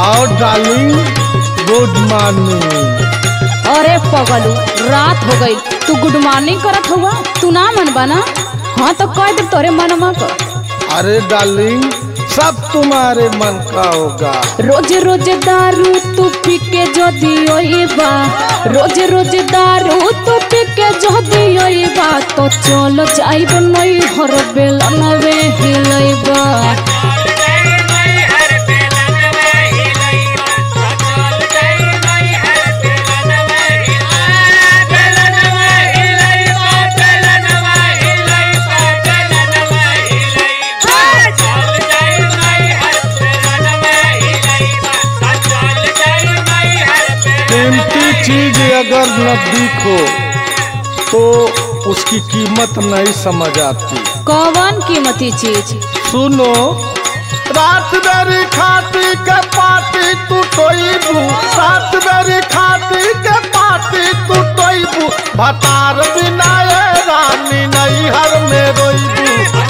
और darling good morning. अरे पगलू रात हो गई, तू गुड मॉर्निंग करत हुआ? तू ना मनबा ना? हाँ तो कह दे तोरे मनमा का। अरे डार्लिंग सब तुम्हारे मन का होगा। रोज रोज दारू तू पी के जो दियोइबा, रोज रोज दारू तू पी के जो दियोइबा, तो चलो जाइब नई हर बेलन वे हिलइबा। कीमती चीज अगर न दिखो तो उसकी कीमत नहीं समझ आती। कौन कीमती चीज? सुनो, रात बेरी खाती के पाती तू टोइबू, रात बेरी खाती के पाती तू टोइबू, भतार बिना ये रानी नहीं हर में रोइबू।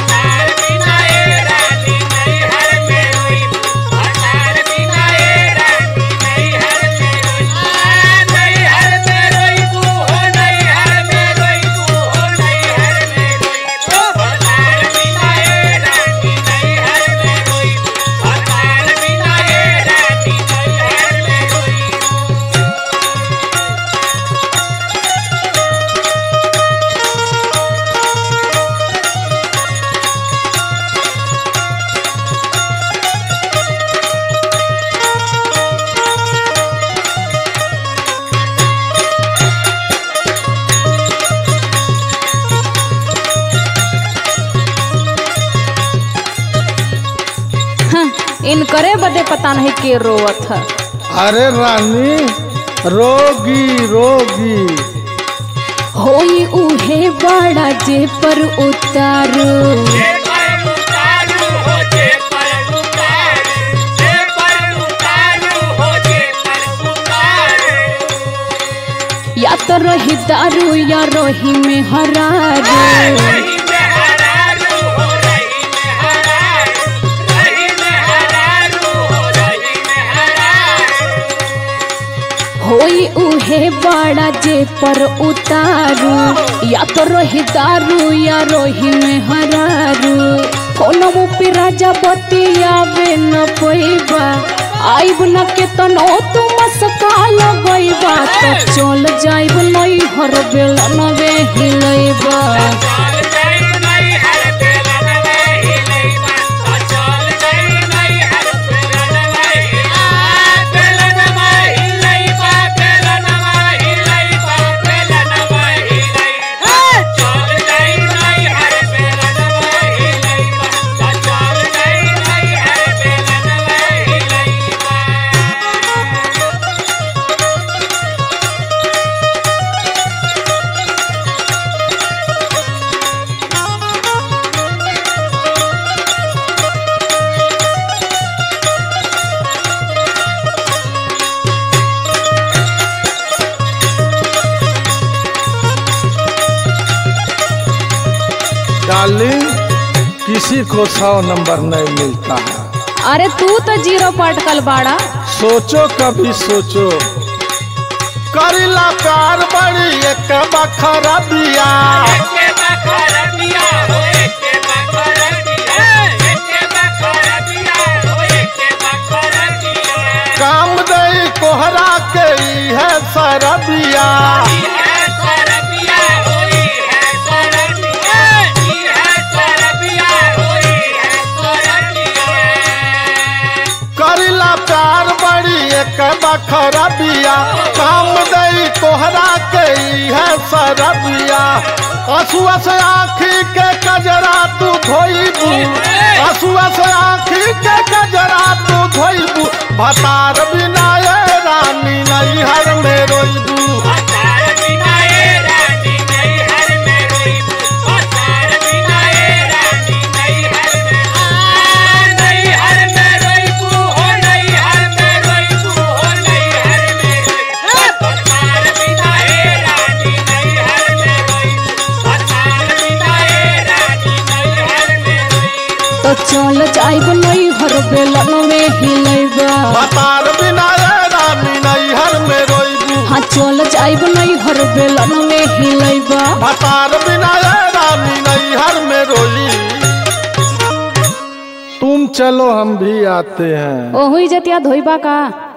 इनकरे बदे पता नहीं के रोवत है। अरे रानी रोगी रोगी होई उहे बड़ा जे पर उतारू, या तो रही दारू या रही में हरारू। होई उहे बड़ा जे पर उतारू, या तो रोही दारू या रोही में हरारू। फोनमो पे राजा बतियावे न पइबा, आइब न के तनो तू मस्का लगइबा, तो चल जाइब नई हर बेलन वे हिलइबा। डार्लिंग किसी को 100 नंबर नहीं मिलता है। अरे तू तो 0 पटकल बाड़ा। सोचो कभी सोचो, करीला प्यार बड़ी एक बखरा दिया, काम दई कोहरा के है सरबिया। करीला प्यार बड़ी एक बखरा दिया, काम दई कोहरा के है सरबिया। असुआ से आँखी के कजरा तू धोइबू, असुआ से आँखी के कजरा तू धोइबू, भतार बिना ये रानी नहीं हर में रोइबू। तो चल जाइब नई हर बेलन में हिलइबा। चल जाइब नहीं हर बेलन में हिलैबा भतार बिना ये रानी नैहर में रोई। तुम चलो हम भी आते हैं। ओही जतिया धोइबा का।